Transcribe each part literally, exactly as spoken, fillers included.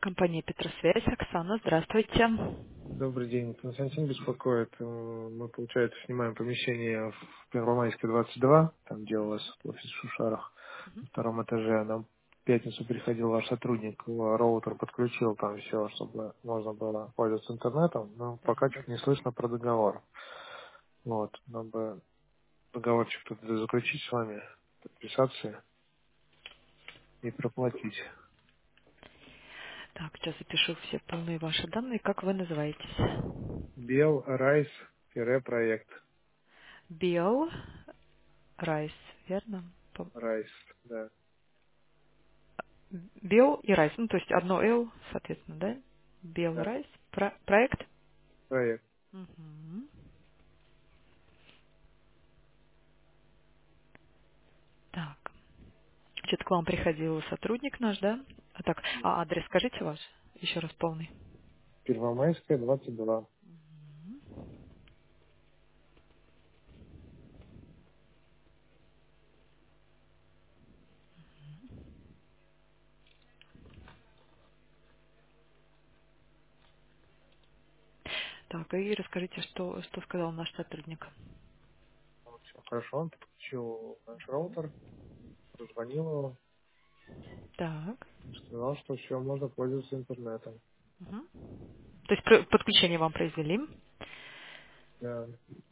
Компания Петросвязь. Оксана, здравствуйте. Добрый день. Константин беспокоит. Э, Мы, получается, снимаем помещение в Первомайской двадцать два, там где у вас офис в Шушарах, на втором этаже. Нам в пятницу приходил ваш сотрудник, э, роутер подключил там все, чтобы можно было пользоваться интернетом, но пока Так. что-то не слышно про договор. Вот, нам бы договорчик тут заключить с вами, подписаться и проплатить. Так, сейчас запишу все полные ваши данные. Как вы называетесь? Бел Райс проект. Био Райс, верно? По- Райс, да, Био и Райс. Ну, то есть одно Л, соответственно, да? Био да, Райс. Про- проект? проект. Мгм. Так. Что-то к вам приходил сотрудник наш, да? А так, а адрес скажите ваш? Еще раз полный. Первомайская двадцать два. Так, и расскажите, что, что сказал наш сотрудник. Все хорошо, он подключил наш роутер, позвонил его, Так. сказал, что все, можно пользоваться интернетом. Мгм. То есть про- подключение вам произвели? Да,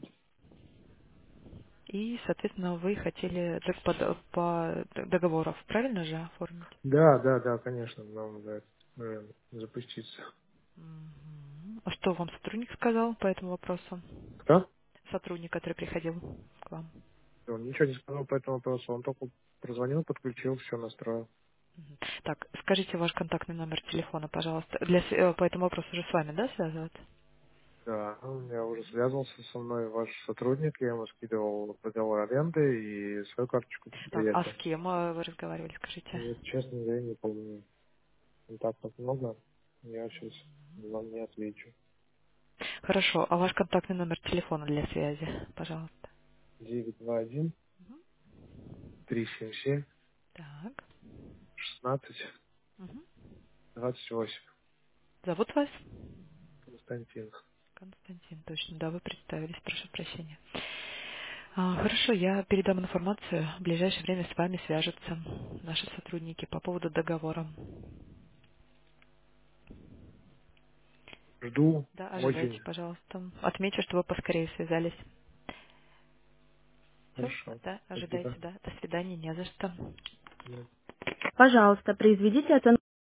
И, соответственно, вы хотели д- по, д- по д- договоров, правильно же оформить? да, да, да, конечно, нам да, наверное, запуститься. Мгм. А что вам сотрудник сказал по этому вопросу? Кто? Сотрудник, который приходил к вам. Он ничего не сказал по этому вопросу, он только прозвонил, подключил, все настроил. Мгм. Так, скажите ваш контактный номер телефона, пожалуйста. Для, с- э, по этому вопросу уже с вами, да, связываться? Да, ну, я уже связывался со мной ваш сотрудник, я ему скидывал договор аренды и свою карточку Так, а предприятия. с кем э, вы разговаривали, скажите? Вот, честно говоря, не помню. Контактов много, я сейчас вам не отвечу. Хорошо, а ваш контактный номер телефона для связи, пожалуйста. девять два один три семь семь Так. шестнадцать Мгм. двадцать восемь. Зовут вас? Константин. Константин, точно, да, вы представились, прошу прощения. А, Хорошо, я передам информацию. В ближайшее время с вами свяжутся наши сотрудники по поводу договора. Жду Да, ожидайте, очень. пожалуйста. Отмечу, что вы поскорее связались. Все, Хорошо. да, Спасибо. ожидайте, да. До свидания, не за что. Да. Пожалуйста, произведите оценку.